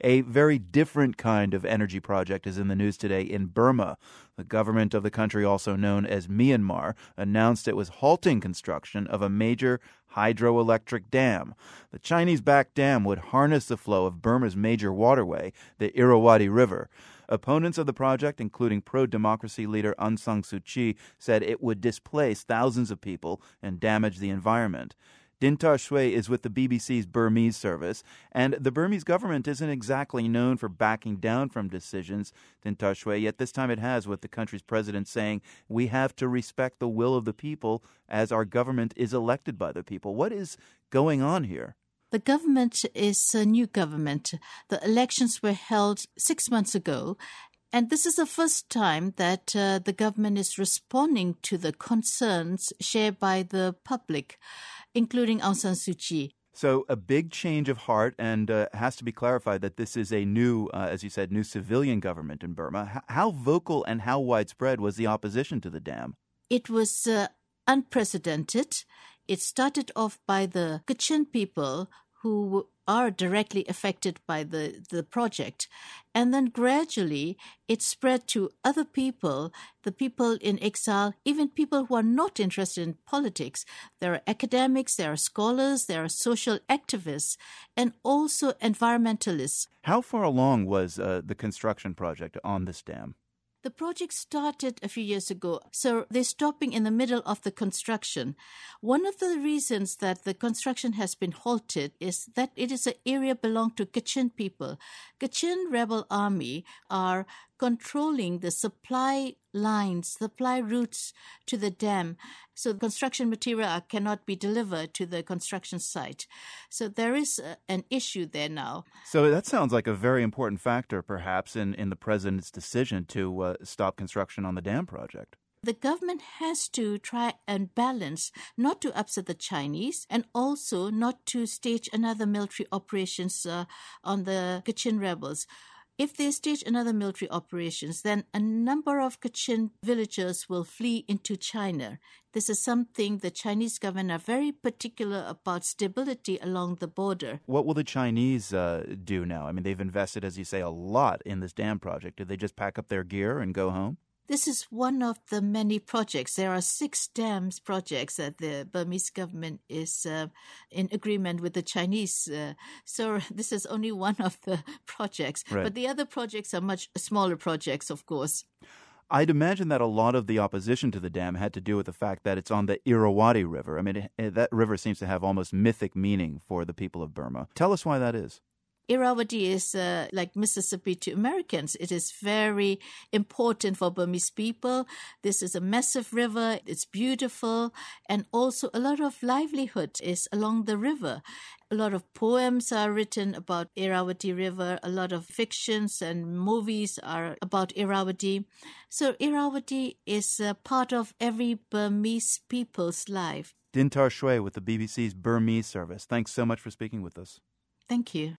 A very different kind of energy project is in the news today in Burma. The government of the country, also known as Myanmar, announced it was halting construction of a major hydroelectric dam. The Chinese-backed dam would harness the flow of Burma's major waterway, the Irrawaddy River. Opponents of the project, including pro-democracy leader Aung San Suu Kyi, said it would displace thousands of people and damage the environment. Dintar Shwe is with the BBC's Burmese service, and the Burmese government isn't exactly known for backing down from decisions, Dintar Shwe, yet this time it has, with the country's president saying, we have to respect the will of the people as our government is elected by the people. What is going on here? The government is a new government. The elections were held 6 months ago, and this is the first time that the government is responding to the concerns shared by the public, including Aung San Suu Kyi. So a big change of heart, and has to be clarified that this is a new, as you said, new civilian government in Burma. How vocal and how widespread was the opposition to the dam? It was unprecedented. It started off by the Kachin people who are directly affected by the project. And then gradually it spread to other people, the people in exile, even people who are not interested in politics. There are academics, there are scholars, there are social activists, and also environmentalists. How far along was the construction project on this dam? The project started a few years ago, so they're stopping in the middle of the construction. One of the reasons that the construction has been halted is that it is an area belonging to Kachin people. Kachin rebel army are controlling the supply lines, supply routes to the dam. So construction material cannot be delivered to the construction site. So there is an issue there now. So that sounds like a very important factor, perhaps, in the president's decision to stop construction on the dam project. The government has to try and balance not to upset the Chinese and also not to stage another military operations on the Kachin rebels. If they stage another military operations, then a number of Kachin villagers will flee into China. This is something the Chinese government are very particular about stability along the border. What will the Chinese do now? I mean, they've invested, as you say, a lot in this dam project. Did they just pack up their gear and go home? This is one of the many projects. There are 6 dams projects that the Burmese government is in agreement with the Chinese. So this is only one of the projects. Right. But the other projects are much smaller projects, of course. I'd imagine that a lot of the opposition to the dam had to do with the fact that it's on the Irrawaddy River. I mean, that river seems to have almost mythic meaning for the people of Burma. Tell us why that is. Irrawaddy is like Mississippi to Americans. It is very important for Burmese people. This is a massive river. It's beautiful. And also a lot of livelihood is along the river. A lot of poems are written about Irrawaddy River. A lot of fictions and movies are about Irrawaddy. So Irrawaddy is a part of every Burmese people's life. Dintar Shwe with the BBC's Burmese service. Thanks so much for speaking with us. Thank you.